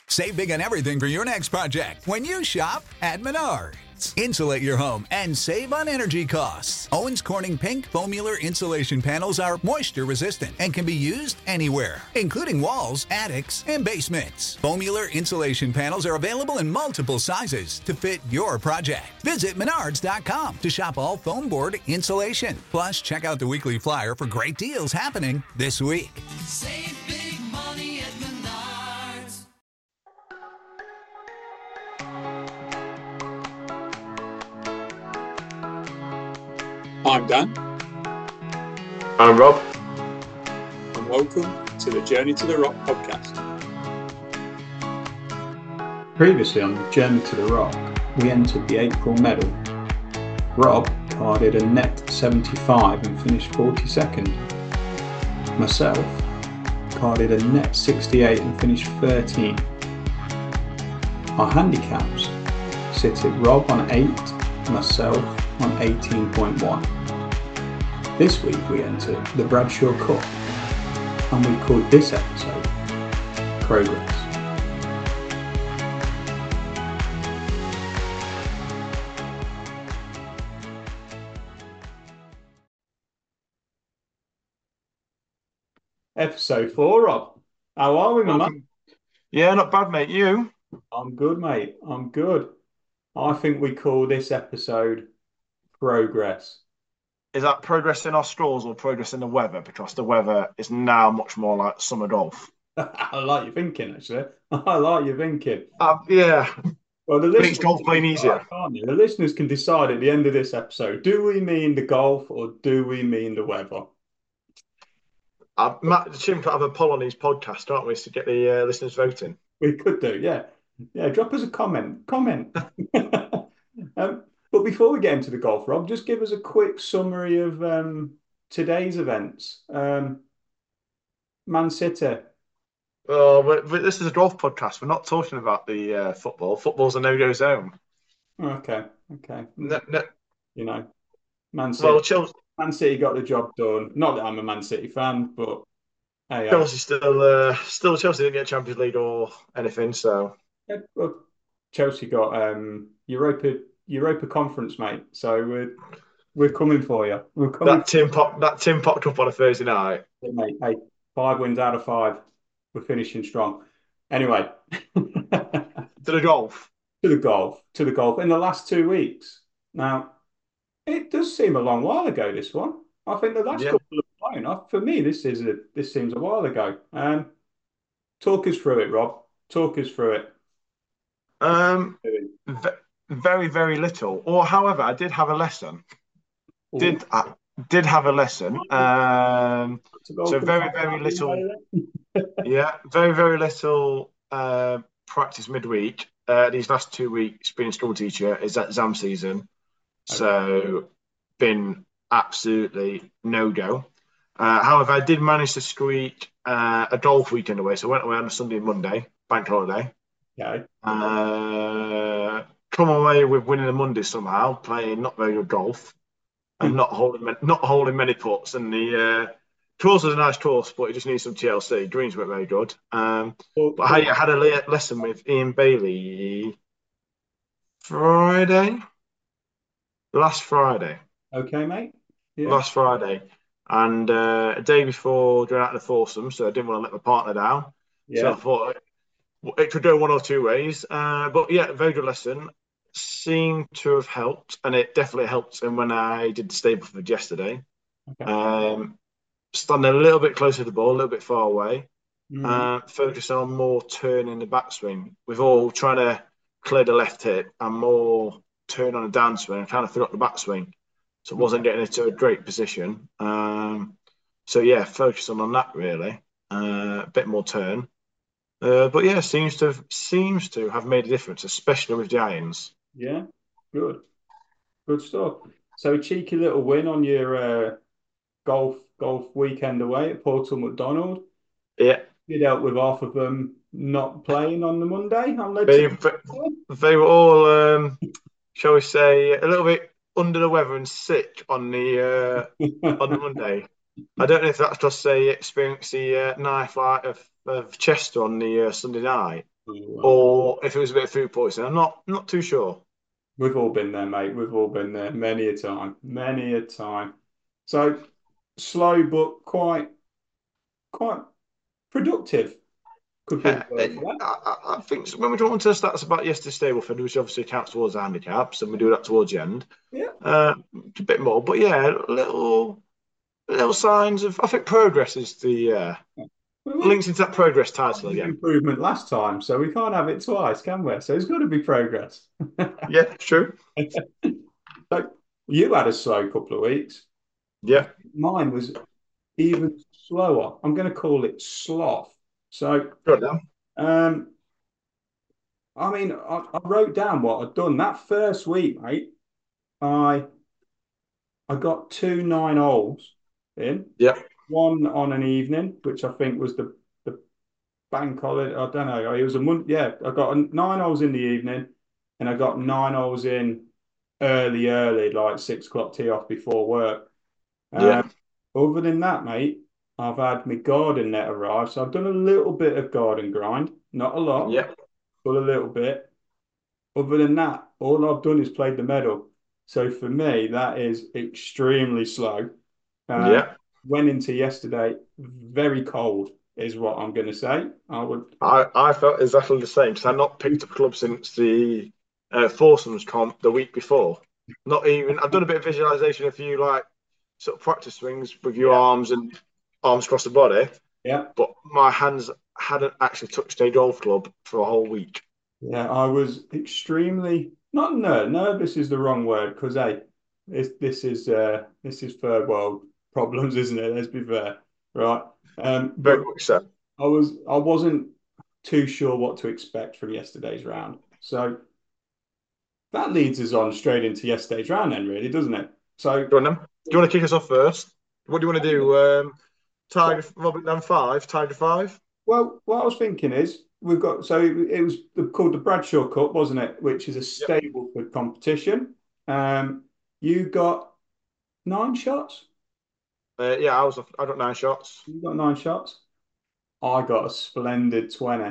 Save big on everything for your next project when you shop at Menards. Insulate your home and save on energy costs. Owens Corning Pink Foamular insulation panels are moisture resistant and can be used anywhere, including walls, attics, and basements. Foamular insulation panels are available in multiple sizes to fit your project. Visit Menards.com to shop all foam board insulation. Plus, check out the weekly flyer for great deals happening this week. Save big money at Menards. I'm Dan. I'm Rob. And welcome to the Journey to the Rock podcast. Previously on Journey to the Rock, we entered the April medal. Rob carded a net 75 and finished 42nd. Myself carded a net 68 and finished 13. Our handicaps sit at Rob on 8, myself on 18.1. This week we entered the Bradshaw Cup, and we called this episode Progress. Episode 4, Rob. How are we, my man? Yeah, not bad, mate. You? I'm good, mate. I'm good. I think we call this episode Progress. Is that progress in our scores or progress in the weather? Because the weather is now much more like summer golf. I like your thinking, actually. I like your thinking. Yeah. Well, the Makes golf playing easier. Can't you? The listeners can decide at the end of this episode, do we mean the golf or do we mean the weather? Matt, Jim could have a poll on his podcast, aren't we, to get the listeners voting? We could do, yeah. Yeah, drop us a comment. But before we get into the golf, Rob, just give us a quick summary of today's events. Man City. Well, this is a golf podcast. We're not talking about the football. Football's a no-go zone. Okay. No. You know, Man City. Well, Man City got the job done. Not that I'm a Man City fan, but hey, Chelsea still Chelsea didn't get Champions League or anything, so well, Chelsea got Europa Conference, mate. So we're coming for you. We're coming. That tin popped up on a Thursday night. Mate, hey, 5 wins out of 5. We're finishing strong. Anyway, To the golf. to the golf. In the last 2 weeks. Now, it does seem a long while ago. This one, I think the last couple of playing. For me, this seems a while ago. Talk us through it, Rob. Talk us through it. Very, very little. Or, however, I did have a lesson. Did have a lesson. So very, very little. Yeah, very, very little practice midweek. These last 2 weeks, being a school teacher, is exam season. So, been absolutely no go. However, I did manage to squeak a golf weekend away. So I went away on a Sunday and Monday, bank holiday. Okay. Come away with winning the Monday somehow, playing not very good golf and not holding many putts. And the course was a nice course, but it just needs some TLC. Greens weren't very good. But I had a lesson with Ian Bailey last Friday. Okay, mate. Yeah. Last Friday. And a day before going out in the foursome, so I didn't want to let my partner down. Yeah. So I thought it could go one or two ways. But yeah, very good lesson. Seemed to have helped, and it definitely helped. And when I did the Stableford yesterday, standing a little bit closer to the ball, a little bit far away, focusing on more turn in the backswing. We've all trying to clear the left hip and more turn on a downswing and kind of forgot the backswing. So it wasn't getting into a great position. So yeah, focusing on that really. A bit more turn. But yeah, seems to have made a difference, especially with the irons. Yeah, good stuff. So a cheeky little win on your golf weekend away at Portal McDonald. Yeah, You dealt with half of them not playing on the Monday. They were all, shall we say, a little bit under the weather and sick on the Monday. I don't know if that's because they experienced the knife fight of Chester on the Sunday night. or if it was a bit of food poisoning. I'm not too sure. We've all been there, mate. We've all been there many a time, many a time. So slow, but quite productive. Could be the word for that. I think when we go on to the stats about yesterday's Stableford, which obviously counts towards the handicaps, and we do that towards the end. Yeah. A bit more, but yeah, little signs of. I think progress is the links into that progress title again. Improvement last time, so we can't have it twice, can we? So it's got to be progress. Yeah, true. So you had a slow couple of weeks. Yeah. Mine was even slower. I'm going to call it sloth. So, Good now. I mean, I wrote down what I'd done that first week, mate. I got 2 9 holes in. Yeah. One on an evening, which I think was the bank holiday. I don't know. It was a month. Yeah, I got 9 holes in the evening, and I got 9 holes in early, like 6 o'clock tee off before work. Yeah. Other than that, mate, I've had my garden net arrive, so I've done a little bit of garden grind, not a lot, Yeah. but a little bit. Other than that, all I've done is played the medal. So for me, that is extremely slow. Yeah. Went into yesterday very cold, is what I'm going to say. I felt exactly the same because I've not picked up club since the foursomes comp the week before. Not even. I've done a bit of visualization, a few like sort of practice swings with your arms and arms across the body. Yeah. But my hands hadn't actually touched a golf club for a whole week. Yeah, I was extremely not nervous is the wrong word because hey, this is third world problems, isn't it? Let's be fair, right? Very But much so. I wasn't too sure what to expect from yesterday's round. So that leads us on straight into yesterday's round, then, really, doesn't it? So Go on then. Do you want to kick us off first? What do you want to do? Tiger Robert down 5, Tiger 5. well, what I was thinking is we've got it was called the Bradshaw Cup, wasn't it? Which is a Yep. Stableford competition. You got 9 shots. Yeah, I got 9 shots. You got 9 shots. I got a splendid 20.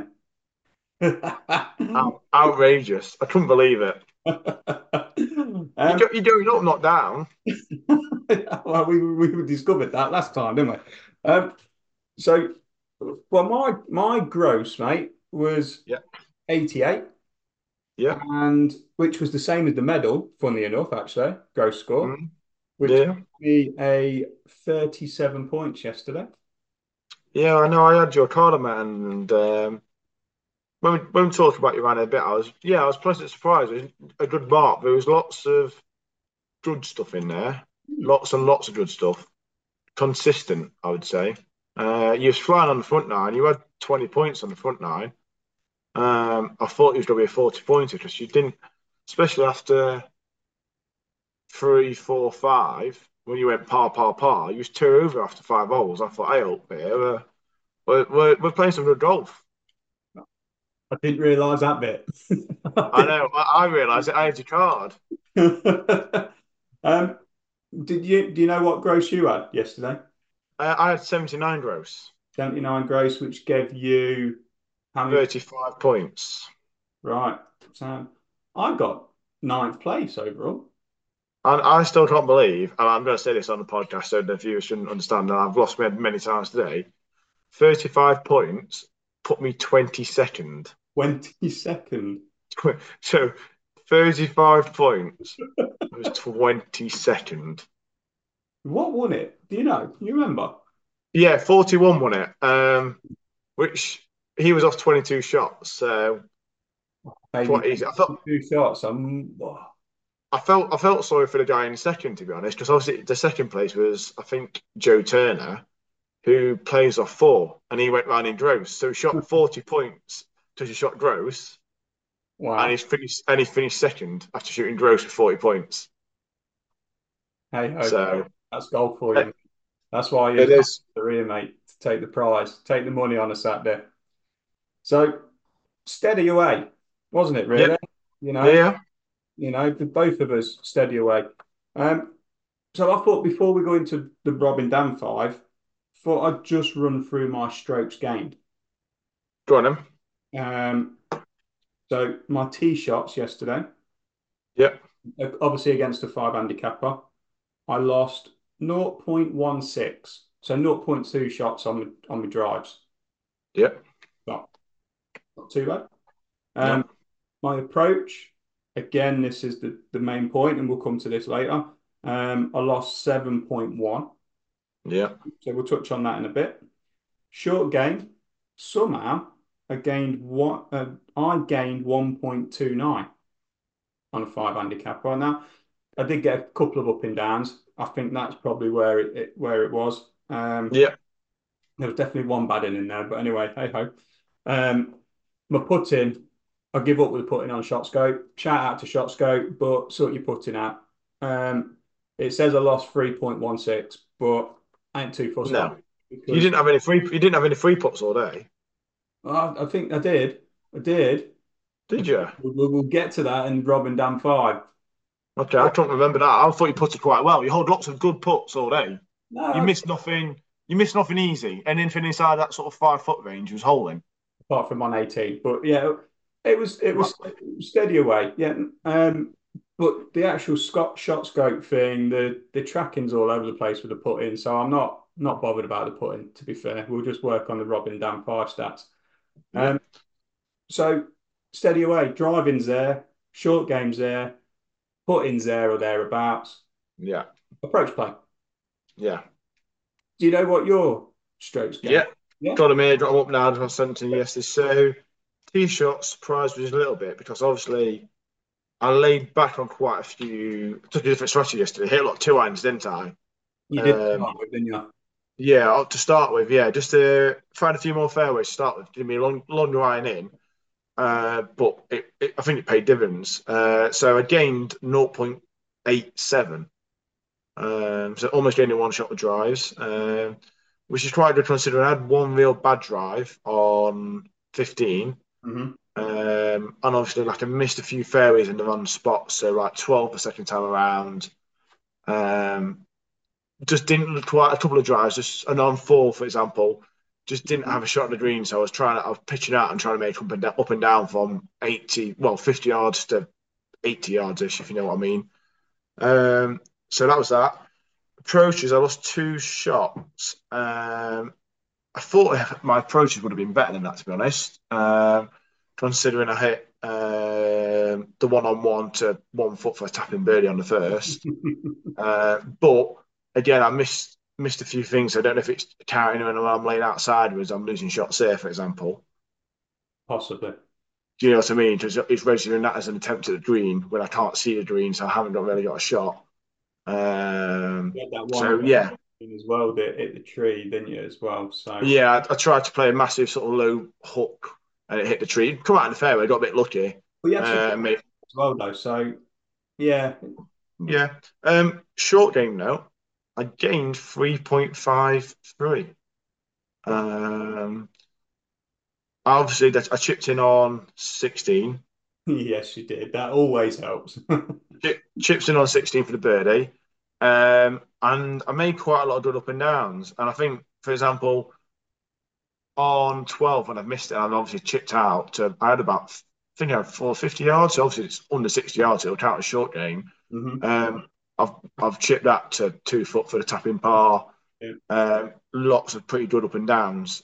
Outrageous! I couldn't believe it. You're going up, not down. Well, we discovered that last time, didn't we? So, well, my gross, mate, was Yeah. 88, Yeah. and which was the same as the medal, funny enough, actually, gross score, Mm. which Yeah. gave me a 37 points yesterday. Yeah, I know. I had your card on that, and when we talk about your round a bit, I was pleasantly surprised. It was a good mark. There was lots of good stuff in there, lots and lots of good stuff. Consistent, I would say. You was flying on the front nine. You had 20 points on the front nine. I thought it was going to be a 40-pointer because you didn't, especially after 3, 4, 5, when you went par. You was 2 over after 5 holes. I thought, hey, up here, we're playing some good golf. I didn't realise that bit. I know. I realised it. I had your card. Do you know what gross you had yesterday? I had 79 gross, 79 gross, which gave you how many? 35 points. Right. So I got ninth place overall. And I still can't believe, and I'm going to say this on the podcast so the viewers shouldn't understand that I've lost my head many times today. 35 points put me 22nd. 22nd. So 35 points was 22nd. What won it? Do you know? Can you remember? Yeah, 41 won it. Which he was off 22 shots. So Maybe quite easy. 2 shots. I felt sorry for the guy in second, to be honest, because obviously the second place was, I think, Joe Turner, who plays off 4, and he went round in gross. So he shot 40 points to he shot gross. Wow. And he finished second after shooting gross with 40 points. Hey ho. So that's golf for you. That's why it is. Here, mate, to take the prize, take the money on a Saturday. So steady away, wasn't it? Really, Yeah. Both of us steady away. So I thought before we go into the Robin Dan 5, thought I'd just run through my strokes gained. Go on, then. So my tee shots yesterday, Yep. obviously against a 5 handicapper, I lost 0.16, so 0.2 shots on my drives. Yep. Not, not too bad. No. My approach, again, this is the main point, and we'll come to this later. I lost 7.1, Yeah. so we'll touch on that in a bit. Short game, somehow I gained 1.29 on a 5 handicapper. Now, I did get a couple of up and downs. I think that's probably where it was. Yeah. There was definitely one bad in there, but anyway, hey ho. My putting, I give up with putting on ShotScope. Shout out to ShotScope, but sort your putting out. It says I lost 3.16, but I ain't too fussed No. because You didn't have any free puts all day, I think I did. I did. did you? We'll get to that in Rob and Dan 5. Okay, I can't remember that. I thought you putted quite well. You hold lots of good puts all day. You No, missed nothing. You missed nothing easy. Anything inside that sort of 5 foot range was holding. apart from on 18. But yeah, it was steady away. Yeah. But the actual shot scope thing, the tracking's all over the place with the putting. So I'm not bothered about the putting, to be fair. We'll just work on the Robin Dan 5 stats. Yeah. Um, so steady away. Driving's there, short game's there, putting's there or thereabouts. Yeah. Approach play. Yeah. Do you know what your strokes Yeah. gain? Yeah. Got him here, got him up now. I sent to you yesterday. So, tee shots surprised me just a little bit because obviously I laid back on quite a few. Took a different strategy yesterday. Hit a lot of 2 irons, didn't I? You did Um, start with, didn't you? yeah, to start with, yeah, just to find a few more fairways to start with. Give me a longer iron in. But I think it paid dividends. So I gained 0.87. So almost gaining one shot with drives, which is quite good considering I had one real bad drive on 15. Mm-hmm. And obviously, like I missed a few fairways in the wrong spots, so like 12 the second time around. Um, just didn't look quite a couple of drives, just an on four, for example, just didn't have a shot at the green. So I was pitching out and trying to make up and down from 50 yards to 80 yards ish, if you know what I mean. So that was that. Approaches, I lost 2 shots. I thought my approaches would have been better than that, to be honest. Considering I hit the one-on-one to 1 foot for a tapping birdie on the first. But again, I missed a few things. I don't know if it's carrying when I'm laying outside or I'm losing shots there, for example. Possibly. Do you know what I mean? It's registering that as an attempt at the green when I can't see the green, so I haven't really got a shot. You had that one So yeah, as well that hit the tree, didn't you, as well? So yeah, I tried to play a massive sort of low hook and it hit the tree. Come out in the fairway, got a bit lucky. but you had some Uh, made, as well though. So yeah, yeah. Short game though, I gained 3.53. Um, obviously that I chipped in on 16. yes, you did. That always helps. Chips in on 16 for the birdie. And I made quite a lot of good up and downs. And I think, for example, on 12 when I've missed it, I've obviously chipped out to I had about I think I had 450 yards. So obviously it's under 60 yards, so it'll count as short game. Mhm. I've chipped that to 2 foot for the tapping par. Yeah. Lots of pretty good up and downs.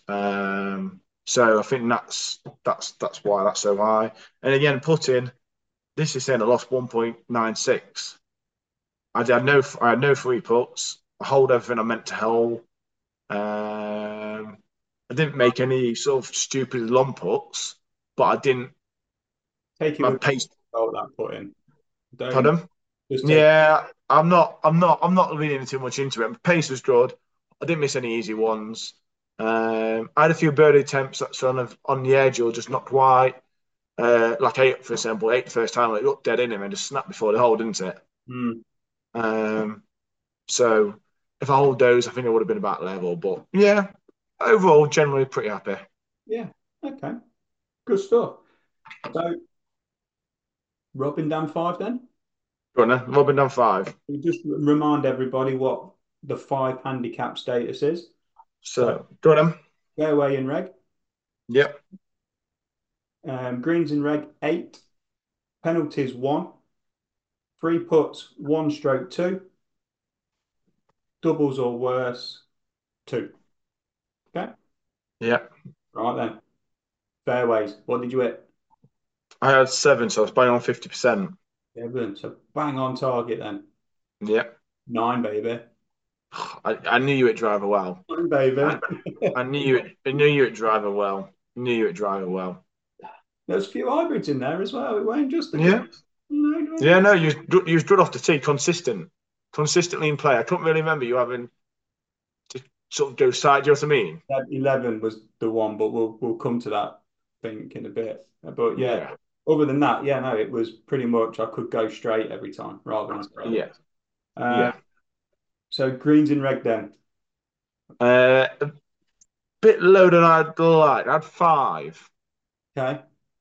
So I think that's why that's so high. And again, putting this is saying I lost 1.96. I had no free puts. I hold everything I meant to hold. I didn't make any sort of stupid long puts, but I didn't. Take it My with pace. that put in. Don't Pardon? just take. Yeah, I'm not leaning too much into it. My pace was good. I didn't miss any easy ones. I had a few birdie attempts that sort of on the edge or just not quite. Like eight, for example, eight the first time, it looked dead in him and just snapped before the hole, didn't it? Mm. So if I hold those, I think it would have been about level. But yeah, overall, generally pretty happy. Yeah. Okay. Good stuff. So Robin Dan 5 then. Go on then. Robin done 5. You just remind everybody what the 5 handicap status is. So So go on then. go away in reg. Yep. Greens in reg 8, penalties 1, free puts 1 stroke 2, doubles or worse 2. Okay. Yeah. Right then. Fairways. What did you hit? I had 7, so I was bang on 50%. Yeah, brilliant. So bang on target then. Yeah. 9, baby. I knew you would driver well. 9, baby. I knew you would driver well. Knew you would driver well. There's a few hybrids in there as well. It weren't just the Yeah. guys. No, Yeah, no, you was good off the tee, consistently in play. I couldn't really remember you having to sort of go side. Do you know what I mean? that 11 was the one, but we'll come to that, I think, in a bit. But yeah, Yeah. other than that, yeah, no, it was pretty much I could go straight every time rather than straight. Yeah. Uh, so greens in reg then. A bit lower than I'd like. I had 5. Okay.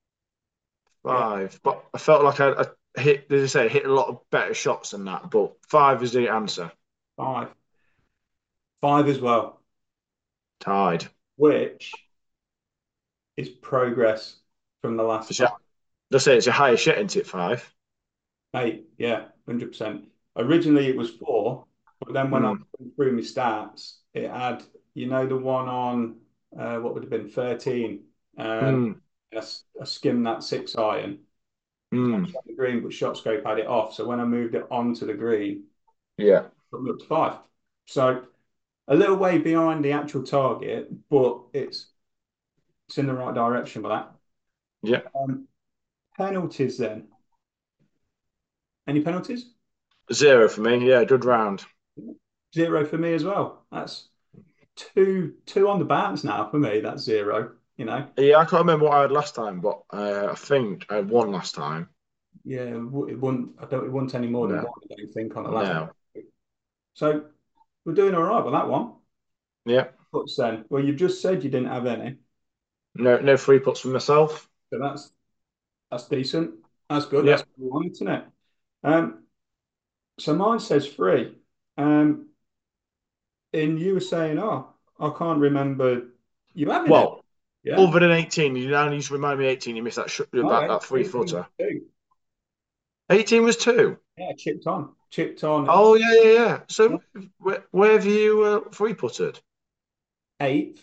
5. But I felt like I hit, as I say, hit a lot of better shots than that. But 5 is the answer. 5. 5 as well, Tied. which is progress from the last So, let's say it's a higher shot into it, 5. 8. Yeah, 100%. Originally it was 4, but then when I went through my stats, it had, the one on what would have been 13. I skimmed that 6 iron. On the green, but ShotScope had it off. So when I moved it onto the green, Yeah. it got me up to 5. So a little way behind the actual target, but it's in the right direction with that. Yeah. Penalties then. Any penalties? 0 for me. Yeah, good round. 0 for me as well. That's two on the bounce now for me. That's 0. Yeah, I can't remember what I had last time, but I think I had 1 last time. Yeah, it wouldn't. It wouldn't any more than No. 1. I don't think on the last. No. So we're doing all right with that one. Yeah. Puts then. Well, you've just said you didn't have any, No free puts for myself. so that's decent. That's good. Yeah. That's what we want, isn't it? So mine says 3. And you were saying, oh, I can't remember you having it. Well, Yeah. other than 18, you now need to remind me 18. You missed that Okay. that 3-footer. 2. 18 was 2. Yeah, chipped on. Oh yeah. So where have you 3-putted? 8th.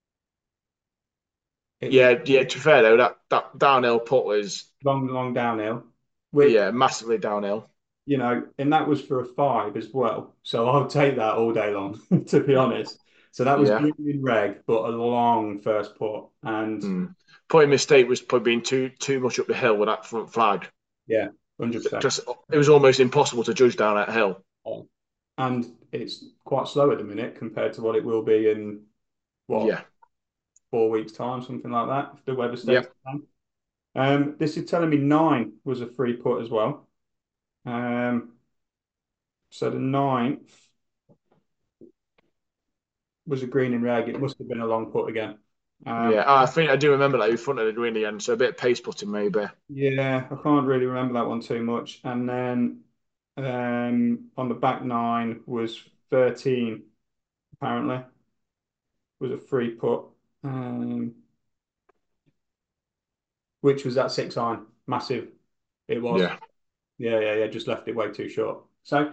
Yeah. To be fair though, that downhill putt was Long downhill. Which, massively downhill. and that was for a 5 as well. So I'll take that all day long, to be honest. So that was green in reg, but a long first putt. And Probably mistake was probably being too much up the hill with that front flag. Yeah, 100%. It was almost impossible to judge down that hill. And it's quite slow at the minute compared to what it will be in 4 weeks' time, something like that, if the weather stays the same. This is telling me 9 was a free putt as well. So the 9th was a green in reg. It must have been a long putt again. I think I do remember that in front of the green again, so a bit of pace putting maybe. Yeah, I can't really remember that one too much. And then on the back 9 was 13, apparently. Was a free putt. Which was that 6 iron. Massive. It was. Yeah. Just left it way too short. So,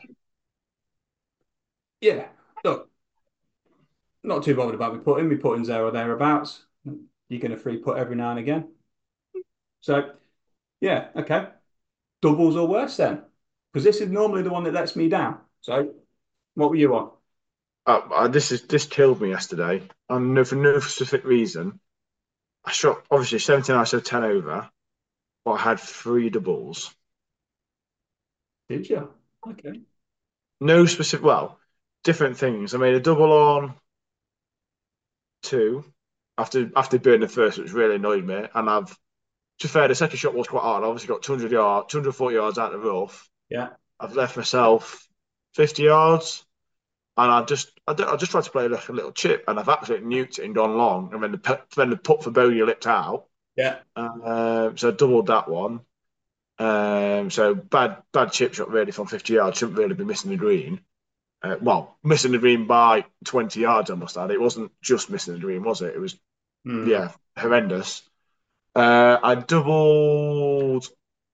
look, not too bothered about me putting 0 thereabouts. You're going to free putt every now and again. So, yeah, okay. Doubles or worse then? Because this is normally the one that lets me down. So, what were you on? This killed me yesterday, and for no specific reason. I shot obviously 79, so 10 over, but I had 3 doubles. Did you? Okay. No specific. Well, different things. I made a double on 2 after burning the first, which really annoyed me. And to be fair, the second shot was quite hard. I obviously got 240 yards out of the rough. Yeah. I've left myself 50 yards. And I just tried to play like a little chip, and I've absolutely nuked it and gone long. And then the putt for bogey lipped out. Yeah. So I doubled that one. So bad chip shot really from 50 yards. Shouldn't really be missing the green. Missing the green by 20 yards, I must add. It wasn't just missing the green, was it? It was horrendous. I doubled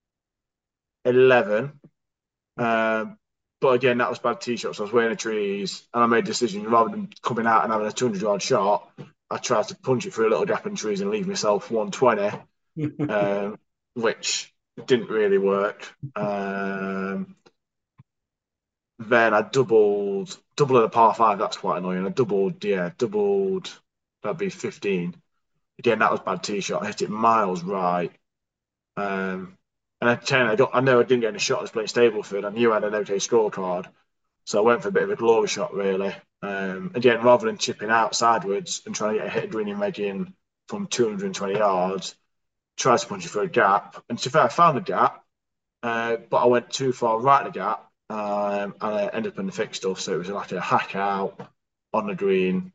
11. But again, that was bad tee shots. I was wearing the trees, and I made a decision rather than coming out and having a 200-yard shot, I tried to punch it through a little gap in trees and leave myself 120, which didn't really work. Then I double at a par five. That's quite annoying. I doubled. That'd be 15. Again, that was bad tee shot. I hit it miles right. And at 10, I know I didn't get any shot. I was playing Stableford. I knew I had an okay scorecard. So I went for a bit of a glory shot, really. Again, rather than chipping out sideways and trying to get a hit a green leg in from 220 yards, tried to punch it through a gap. And to be fair, I found the gap, but I went too far right of the gap, and I ended up in the thick stuff. So it was like a hack out on the green.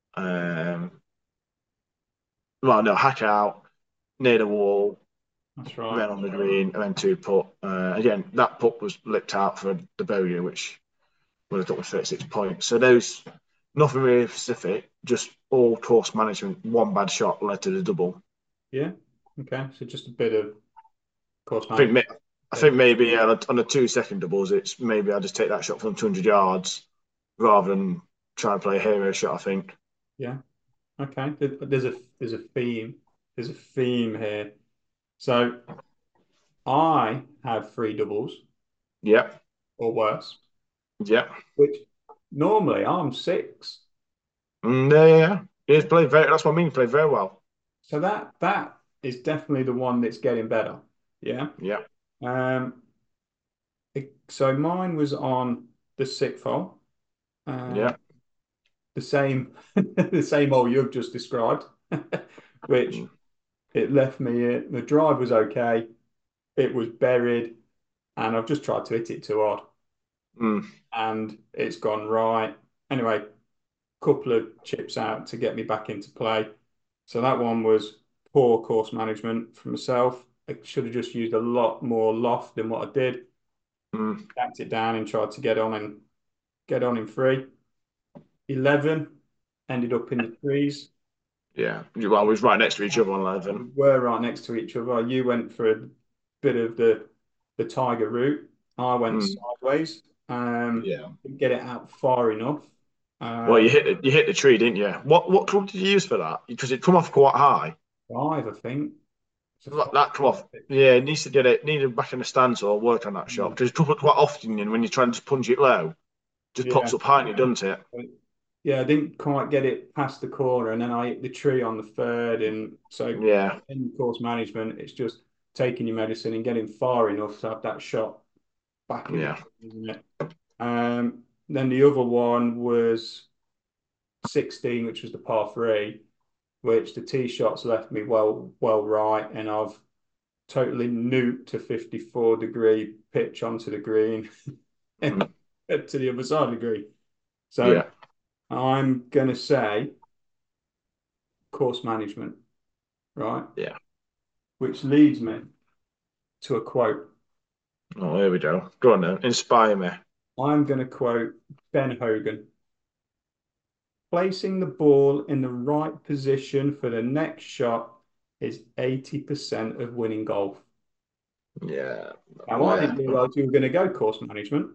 Well, no, hack out near the wall, That's right. then on the green, and then two putt. Again, that putt was lipped out for the bogey, which would have got me 36 points. So those, nothing really specific, just all course management. One bad shot led to the double. Yeah. Okay. So just a bit of course I think, management. I think maybe on the 2 second doubles, it's maybe I just take that shot from 200 yards rather than try and play a hero shot. I think. Yeah. Okay. There's a theme. There's a theme here. So I had three doubles Yep. or worse, Yep. which normally I'm six. Yeah. He's played very. That's what I mean. He played very well. So that is definitely the one that's getting better. Yeah. Yep. Um. So mine was on the sixth hole. Yep. The same the same hole you've just described, which it left me. The drive was okay. It was buried, and I've just tried to hit it too hard, Mm. and it's gone right. Anyway, couple of chips out to get me back into play. So that one was poor course management for myself. I should have just used a lot more loft than what I did. Mm. Backed it down and tried to get on in three. 11 ended up in the trees. Yeah. Well, we was right next to each other on 11. We were right next to each other. You went for a bit of the tiger route. I went Mm. sideways. Yeah. Didn't get it out far enough. Well, you hit the tree, didn't you? What club did you use for that? Because it come off quite high. Five, I think. It's a That come off. Yeah, it needs to get it needed back in the stands or work on that shot. Because it comes up quite often, and when you're trying to just punch it low, just Yeah. pops up high and it doesn't it? Yeah, I didn't quite get it past the corner, and then I hit the tree on the third. And so, Yeah. in course management, it's just taking your medicine and getting far enough to have that shot back in, Yeah. isn't it? Then the other one was 16, which was the par three, which the tee shots left me well right, and I've totally nuked a 54-degree pitch onto the green Mm. to the other side of the green. So Yeah. I'm going to say course management, right? Yeah. Which leads me to a quote. Oh, here we go. Go on then. Inspire me. I'm going to quote Ben Hogan. Placing the ball in the right position for the next shot is 80% of winning golf. Yeah. Now, I didn't realise you were going to go course management.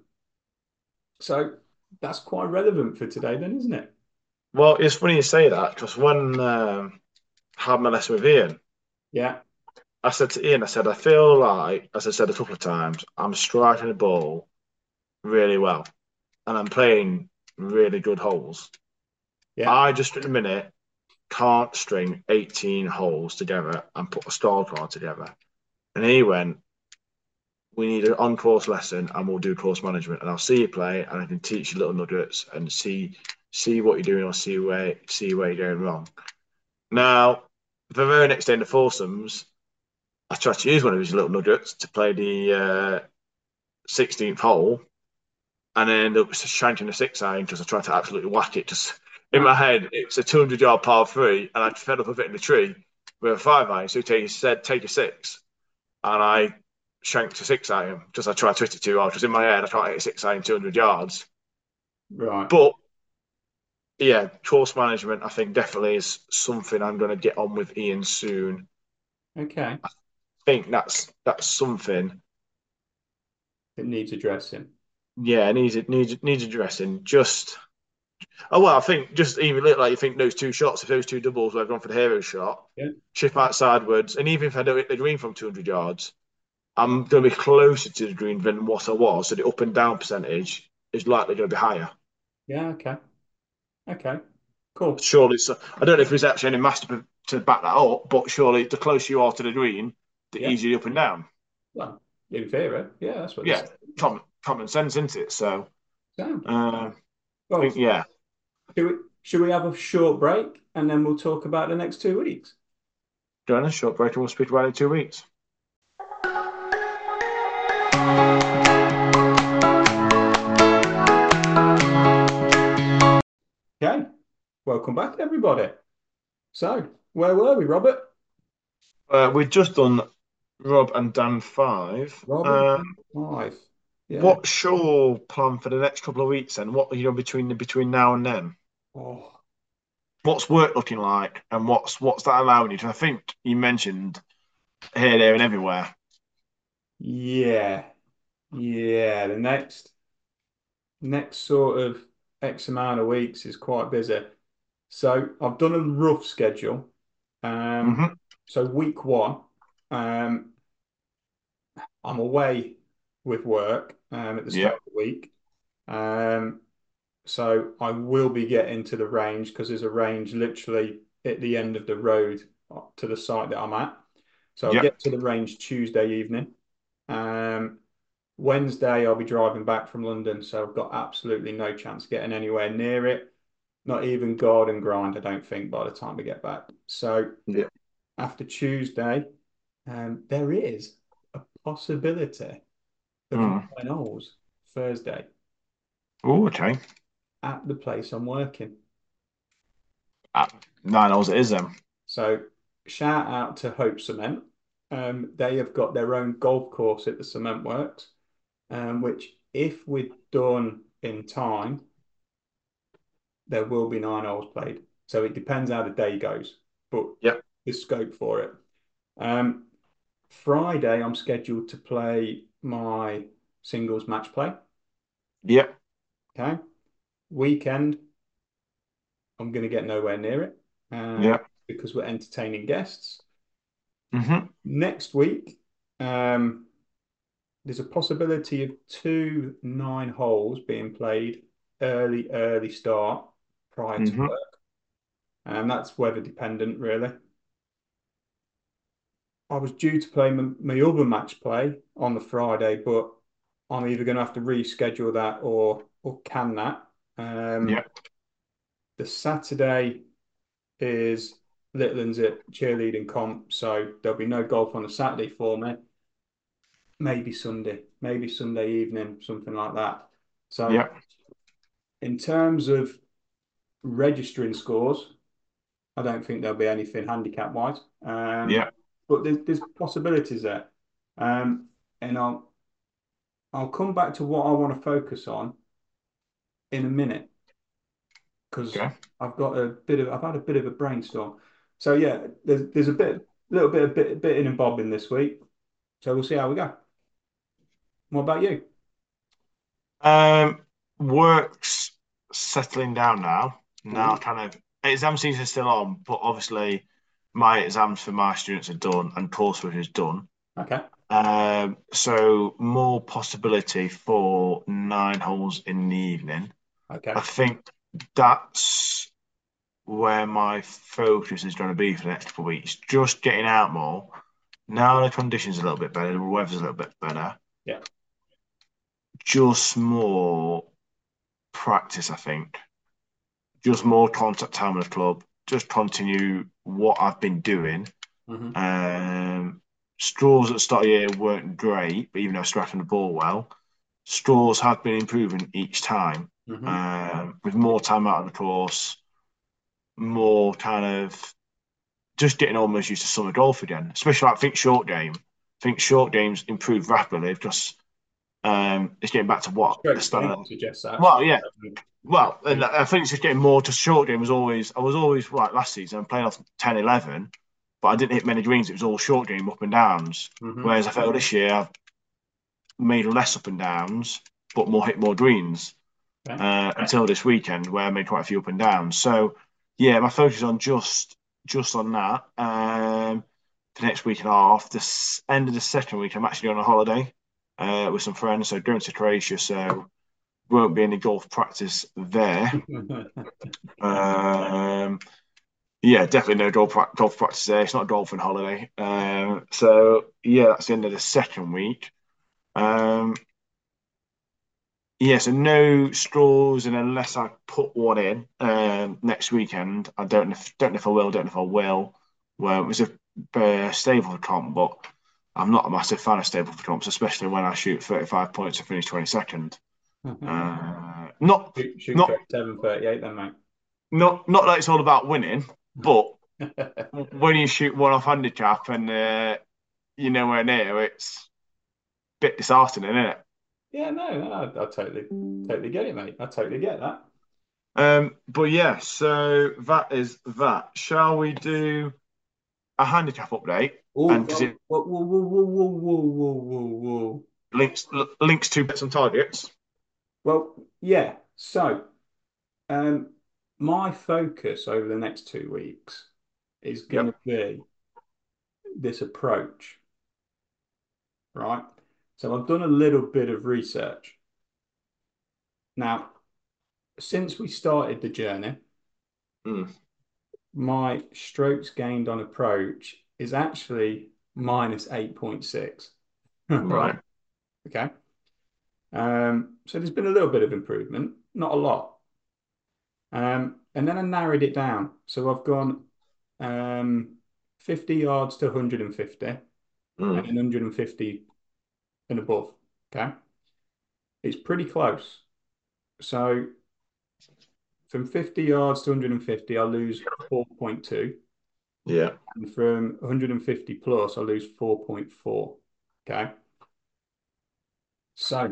So that's quite relevant for today, then, isn't it? Well, it's funny you say that because when I had my lesson with Ian, Yeah. I said to Ian, I said, I feel like, as I said a couple of times, I'm striking the ball really well and I'm playing really good holes. Yeah. I just at the minute can't string 18 holes together and put a scorecard together. And he went, we need an on-course lesson and we'll do course management and I'll see you play and I can teach you little nuggets and see what you're doing or see where you're going wrong. Now, the very next day in the foursomes, I tried to use one of his little nuggets to play the 16th hole and then ended up shanking the 6-iron because I tried to absolutely whack it. Just in my head, it's a 200-yard par three and I fed up of it in the tree with a 5-iron. So he said, take a 6. And I shanked a 6-iron because I tried to hit it too hard. Because in my head, I can't hit a 6-iron 200 yards. Right. But yeah, course management, I think definitely is something I'm going to get on with Ian soon. Okay. I think that's something. It needs addressing. Yeah, needs addressing. I think just even look like you think those two shots, if those two doubles were gone for the hero shot, Yeah. chip out sidewards, and even if I don't hit the green from 200 yards, I'm going to be closer to the green than what I was. So the up and down percentage is likely going to be higher. Yeah. Okay. Okay. Cool. Surely, so I don't know if there's actually any master to back that up, but surely the closer you are to the green, the Yeah. easier the up and down. Well, in theory, yeah, that's what this Yeah, common sense, isn't it? So sound. I Well, think, yeah. should we have a short break and then we'll talk about the next 2 weeks? Join us, short break, and we'll speak about it in 2 weeks. Okay. Welcome back, everybody. So, where were we, Robert? We've just done Rob and Dan 5. Robert, 5. Yeah. What's your plan for the next couple of weeks then? What between now and then? Oh, What's work looking like, and what's that allowing you to? I think you mentioned here, there, and everywhere. yeah. Yeah. The next sort of X amount of weeks is quite busy. So I've done a rough schedule. Hmm. So week one, um, I'm away with work at the Yeah, start of the week. Um, so I will be getting to the range because there's a range literally at the end of the road to the site that I'm at. So I'll yeah, get to the range Tuesday evening. Um, Wednesday, I'll be driving back from London, so I've got absolutely no chance of getting anywhere near it. Not even garden grind, I don't think, by the time we get back. So yeah. after Tuesday, there is a possibility of Mm. nine holes Thursday Oh, okay. at the place I'm working. 9 holes it is then. So shout out to Hope Cement. They have got their own golf course at the Cement Works, which if we're done in time, there will be nine holes played. So it depends how the day goes, but Yeah, there's scope for it. Um, Friday, I'm scheduled to play my singles match play. yeah, Okay. Weekend, I'm going to get nowhere near it yeah. because we're entertaining guests. Hmm. Next week, there's a possibility of two nine holes being played early start prior to Hmm. work. And that's weather dependent, really. I was due to play my other match play on the Friday, but I'm either going to have to reschedule that or can that. Yeah. The Saturday is Littlands at cheerleading comp, so there'll be no golf on the Saturday for me. Maybe Sunday evening, something like that. So, Yeah. in terms of registering scores, I don't think there'll be anything handicap wise. Yeah. But there's possibilities there. Um, and I'll come back to what I want to focus on in a minute because Okay. I've had a bit of a brainstorm. So yeah, there's little bit of bit in and bobbing this week. So we'll see how we go. What about you? Um, Work's settling down now. Now, Ooh, kind of exam season is still on, but obviously my exams for my students are done and coursework is done. okay, So more possibility for 9 holes in the evening. I okay, think that's where my focus is going to be for the next couple of weeks. Just getting out more. Now the conditions are a little bit better, the weather's a little bit better. yeah, Just more practice, I think. Just more contact time with the club. Just continue what I've been doing. hmm, Um, Straws at the start of the year weren't great, but even though I was striking the ball well, Straws have been improving each time. hmm. With more time out of the course, more kind of just getting almost used to summer golf again. Especially like, I think short game. I think short games improved rapidly because it's getting back to what the Stroke standard. form suggests that Well, actually. yeah. Well, and I think it's just getting more to short game was always I was always like last season playing off 10, 11. but I didn't hit many greens. It was all short game up and downs. Whereas I felt this year I've made less up and downs, but hit more greens until this weekend where I made quite a few up and downs. So yeah, my focus is on just on that. For the next week and a half, the end of the second week, I'm actually on a holiday with some friends, so going to Croatia. So won't be any golf practice there. Yeah, definitely no golf practice there. It's not a dolphin holiday. So yeah, that's the end of the second week. Yeah, so no straws, and unless I put one in next weekend, I don't know if I will. Don't know if I will. Well, it was a Stableford comp, but I'm not a massive fan of Stableford comps, especially when I shoot 35 points and finish 22nd. Not Shoot not 37, 38 then, mate. not that it's all about winning, but when you shoot one off handicap and you're nowhere near, it's a bit disheartening, isn't it? Yeah, no, I totally get it, mate. I totally get that. But yeah, so that is that. Shall we do a handicap update? Oh, And does it whoa. links to bets on targets? Well, yeah. So, my focus over the next 2 weeks is going to be this approach, right? So I've done a little bit of research. Now, since we started the journey, my strokes gained on approach is actually minus 8.6. Right. Okay. So there's been a little bit of improvement, not a lot. And then I narrowed it down. So I've gone 50 yards to 150 and 150 and above. Okay. It's pretty close. So from 50 yards to 150, I lose 4.2. Yeah. And from 150 plus, I lose 4.4. Okay. So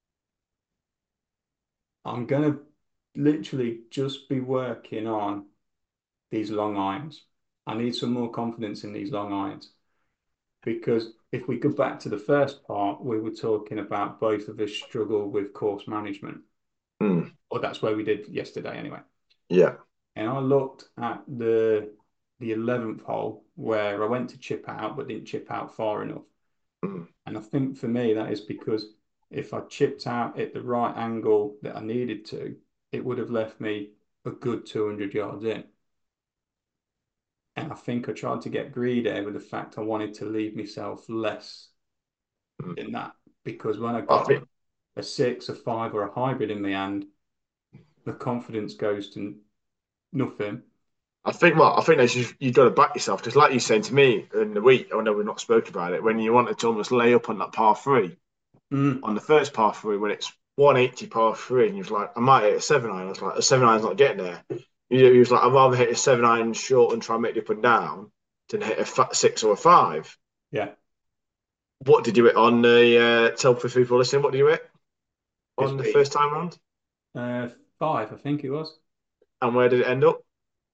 I'm going to literally just be working on these long irons. I need some more confidence in these long irons because if we go back to the first part, we were talking about both of us struggle with course management. Or that's where we did yesterday anyway. Yeah. And I looked at the 11th hole where I went to chip out but didn't chip out far enough. And I think for me that is because if I chipped out at the right angle that I needed to, it would have left me a good 200 yards in. And I think I tried to get greedy with the fact I wanted to leave myself less in that. Because when I got a 6, a 5, or a hybrid in my hand, the confidence goes to nothing. I think that's you've got to back yourself because, like you said to me in the week, I know we've not spoken about it, when you wanted to almost lay up on that par 3, on the first par 3, when it's 180 par 3, and you was like, I might hit a 7-iron. I was like, a 7-iron's not getting there. You was like, I'd rather hit a 7-iron short and try and make it up and down than hit a 6 or a 5. Yeah. What did you hit on the tell for people listening? What did you hit on the first time round? 5, I think it was. And where did it end up?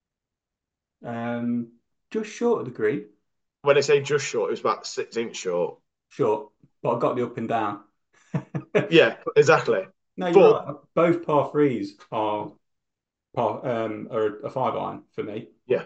Just short of the green. When I say just short, it was about 6 inch short. Short, but I got the up and down. Yeah, exactly. No, you're right. Both par 3s are a 5-iron for me. Yeah.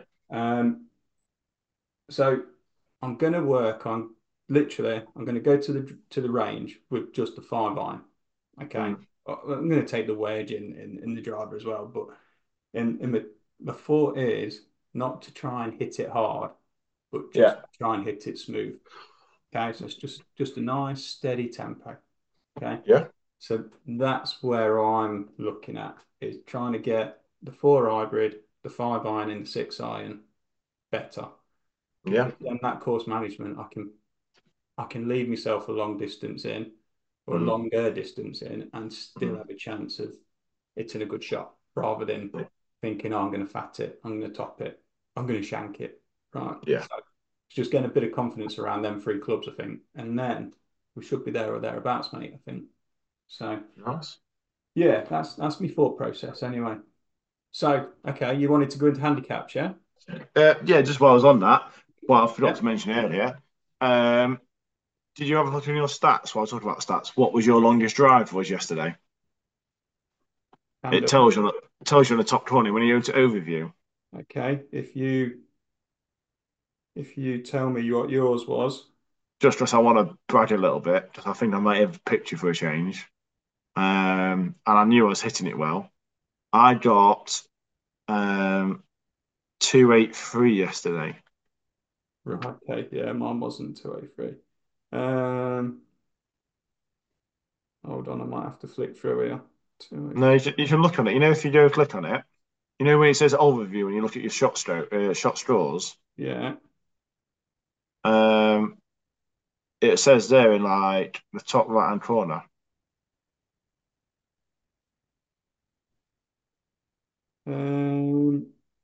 So I'm going to work on I'm going to go to the range with just the 5-iron. Okay. I'm going to take the wedge in the driver as well, but in the thought is not to try and hit it hard, but just try and hit it smooth. Okay, so it's just a nice steady tempo. Okay. Yeah. So that's where I'm looking at, is trying to get the 4 hybrid, the 5-iron, and the 6-iron better. Yeah. And that course management, I can leave myself a long distance in, or a longer distance in, and still have a chance of hitting a good shot, rather than thinking, oh, I'm going to fat it, I'm going to top it, I'm going to shank it. Right. Yeah. So it's just getting a bit of confidence around them 3 clubs, I think. And then we should be there or thereabouts, mate, I think. So nice. Yeah, that's my thought process anyway. So, okay, you wanted to go into handicaps, yeah? Yeah, just while I was on that, Well, I forgot to mention earlier. Did you have a look at your stats while I talk about stats? What was your longest drive was yesterday? It tells you on the top 20 when you go to overview. Okay, if you tell me what yours was. Just because I want to brag a little bit, because I think I might have a picture for a change. And I knew I was hitting it well. I got 283 yesterday. Right, okay, yeah, mine wasn't 283. Hold on, I might have to flick through here. No, you can look on it. You know, if you go click on it, you know when it says overview and you look at your shot straws. Yeah. It says there in like the top right hand corner. Um,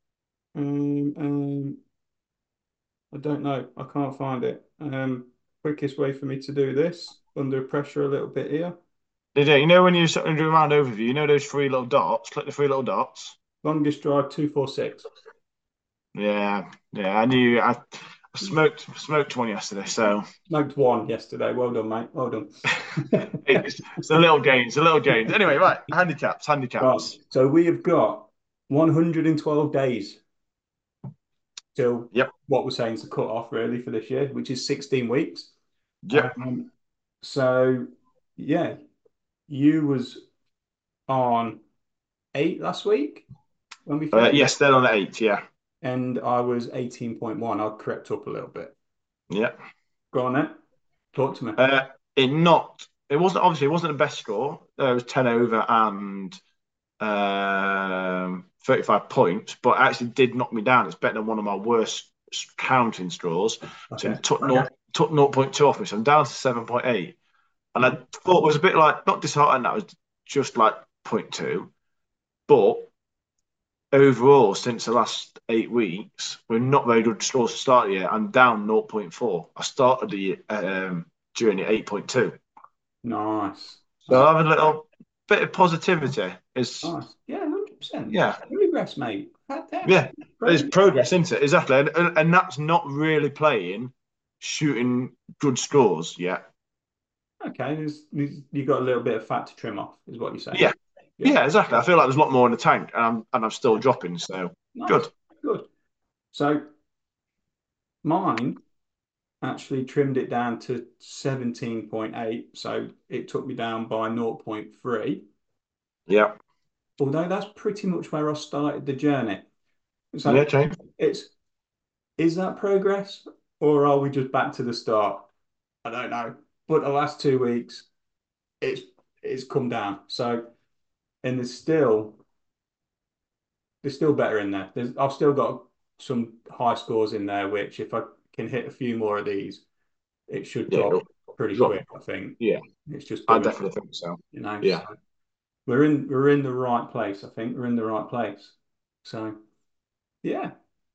I don't know. I can't find it. Quickest way for me to do this, under pressure a little bit here. You know when you're sort of doing around overview, you know those three little dots? Click the three little dots. Longest drive 246. Yeah, I knew I smoked one yesterday, so Smoked one yesterday. Well done, mate. Well done. it's the little gains, Anyway, right, handicaps. Right. So we have got 112 days till what we're saying is the cut off really for this year, which is 16 weeks. Yep. So yeah, you was on 8 last week when we finished. Yes, they're on 8, yeah. And I was 18.1. I crept up a little bit. Yeah. Go on then. Talk to me. It wasn't the best score. It was 10 over and 35 points, but it actually did knock me down. It's better than one of my worst counting straws. So it took 0.2 off me. So I'm down to 7.8. And I thought it was a bit like, not disheartening, that was just like 0.2. But overall, since the last 8 weeks, we're not very good straws to start the year. I'm down 0.4. I started the journey at 8.2. Nice. So I have a little bit of positivity. Nice. Yeah, 100%. Yeah. Progress, mate. Yeah. There's progress, isn't it? Exactly. And that's not really playing shooting good scores yet. Okay, you've got a little bit of fat to trim off, is what you're saying. Yeah, exactly. I feel like there's a lot more in the tank, and I'm still dropping. So nice. Good. So mine actually trimmed it down to 17.8, so it took me down by 0.3. Yeah. Although that's pretty much where I started the journey. So yeah, change. Is that progress, or are we just back to the start? I don't know. But the last 2 weeks, it's come down. So, and there's still better in there. I've still got some high scores in there, which if I can hit a few more of these, it should drop pretty quick. I think. Yeah, it's just. I definitely think so. You know. Yeah. So we're in the right place. I think we're in the right place. So, yeah.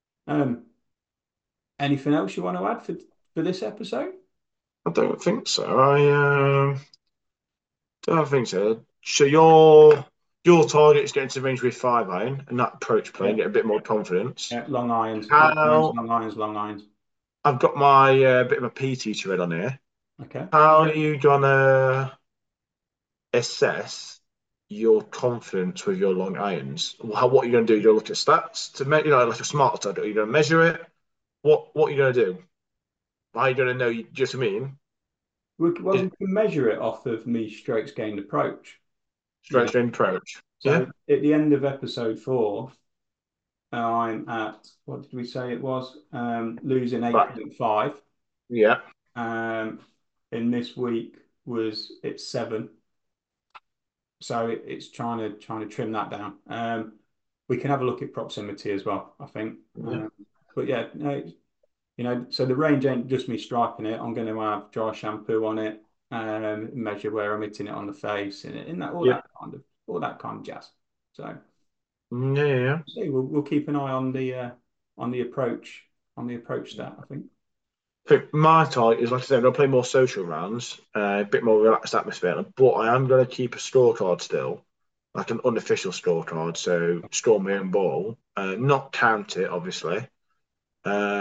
Anything else you want to add for this episode? I don't think so. I don't think so. So your target is getting to range with 5-iron and that approach play and get a bit more confidence. Yeah, long irons. Long irons. I've got my bit of a PT to read on here. Okay. How are you gonna assess your confidence with your long irons? What are you gonna do? You're gonna look at stats to make like a smart stud. Are you gonna measure it? What are you gonna do? How are you gonna know? Just what I mean. We can measure it off of me strokes gained approach. Strokes gained approach. So at the end of episode 4, I'm at, what did we say it was? Losing 8.5. Yeah. In this week it's 7. So it's trying to trim that down. We can have a look at proximity as well, I think. Yeah. But yeah, no, you know, so the range ain't just me striking it. I'm going to have dry shampoo on it, measure where I'm hitting it on the face, and that all that kind of jazz. So yeah. See, we'll keep an eye on the approach stat, I think. I think my target is, like I said, I'm going to play more social rounds, a bit more relaxed atmosphere, but I am going to keep a straw card still, like an unofficial straw card, so straw my own ball, not count it, obviously.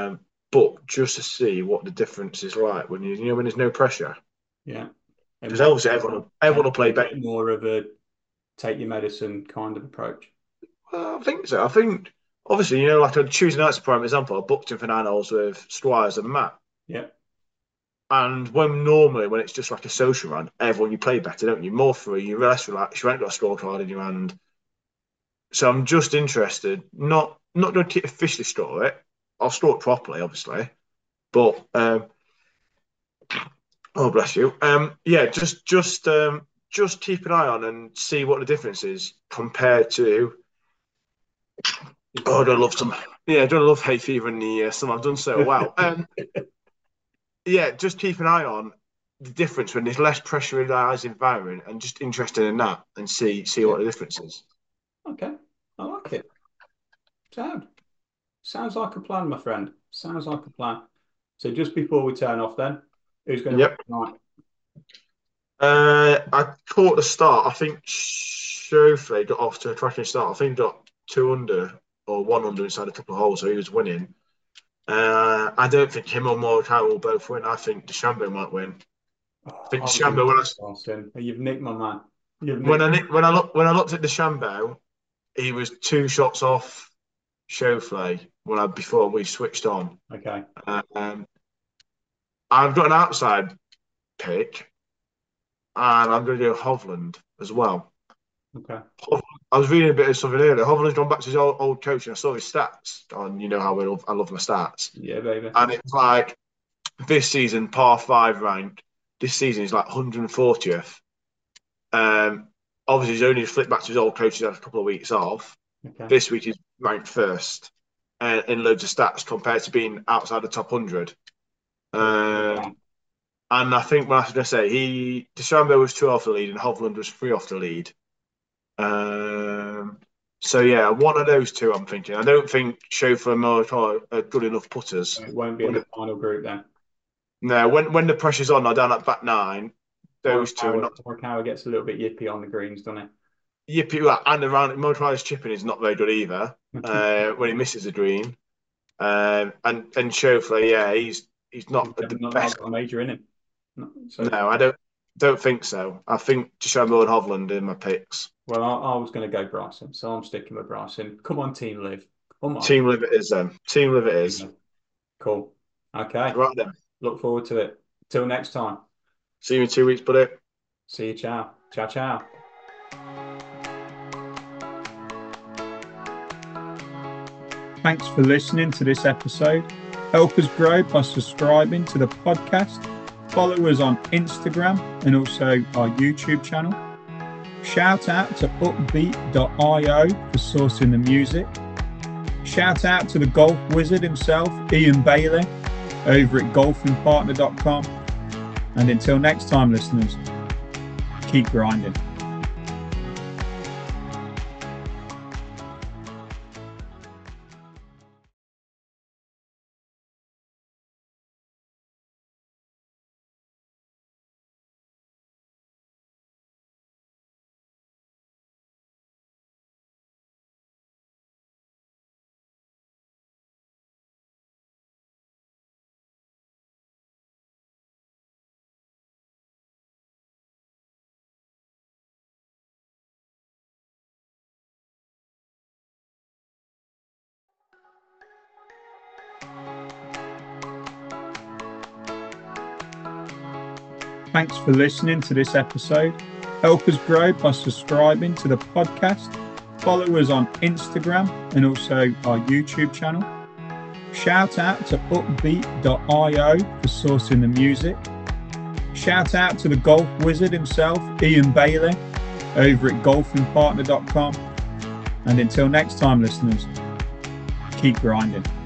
but just to see what the difference is like when when there's no pressure. Yeah. Because obviously everyone will play better. More of a take your medicine kind of approach. Well, I think so. I think obviously, like on Tuesday night's a prime example. I booked him for 9 holes with Squires and Matt. Yeah. And when it's just like a social run, everyone you play better, don't you? More free, you're less relaxed, you ain't got a scorecard in your hand. So I'm just interested, not going to officially score it. I'll score it properly, obviously. But oh bless you. Yeah, just keep an eye on and see what the difference is compared to. Oh, I don't love hay fever in the summer. I've done so well. Yeah, just keep an eye on the difference when there's less pressurized environment, and just interested in that and see what the difference is. Okay, I like it. Sounds like a plan, my friend. Sounds like a plan. So just before we turn off, then, who's going to win tonight? I caught the start. I think Schauffele got off to a cracking start. I think he got 2 under or 1 under inside a couple of holes, so he was winning. I don't think him or Morikawa will both win. I think DeChambeau might win. I think DeChambeau. You've nicked my man. When I looked at DeChambeau, he was 2 shots off Schauffele before we switched on. Okay. I've got an outside pick, and I'm going to do Hovland as well. Okay. I was reading a bit of something earlier. Hovland's gone back to his old coach, and I saw his stats on. You know how I love my stats. Yeah, baby. And it's like this season, par 5 rank. This season is like 140th. Obviously, he's only flipped back to his old coach. He's had a couple of weeks off. Okay. This week he's ranked first in loads of stats compared to being outside the top 100. And I think what I was going to say, DeChambeau was 2 off the lead and Hovland was 3 off the lead. So yeah, one of those two I'm thinking. I don't think Schauffele and Morikawa are good enough putters. It won't be in the final group then. No, when the pressure's on, down at back 9, those two are not. Morikawa gets a little bit yippy on the greens, doesn't he? Yippy, and around Morikawa's chipping is not very good either. When he misses a green, and Schauffele, yeah, he's not the best. Got a major in him. No, I don't think so. I think DeChambeau and Hovland in my picks. Well, I was going to go Bryson, so I'm sticking with Bryson. Come on, Team Liv. Come on. Team Liv it is then. Team Liv it is. Cool. Okay. Right then. Look forward to it. Till next time. See you in 2 weeks, buddy. See you. Ciao. Ciao, ciao. Thanks for listening to this episode. Help us grow by subscribing to the podcast. Follow us on Instagram and also our YouTube channel. Shout out to Upbeat.io for sourcing the music. Shout out to the golf wizard himself, Ian Bailey, over at golfingpartner.com. And until next time, listeners, keep grinding. Thanks for listening to this episode. Help us grow by subscribing to the podcast. Follow us on Instagram and also our YouTube channel. Shout out to Upbeat.io for sourcing the music. Shout out to the golf wizard himself, Ian Bailey, over at golfingpartner.com. And until next time, listeners, keep grinding.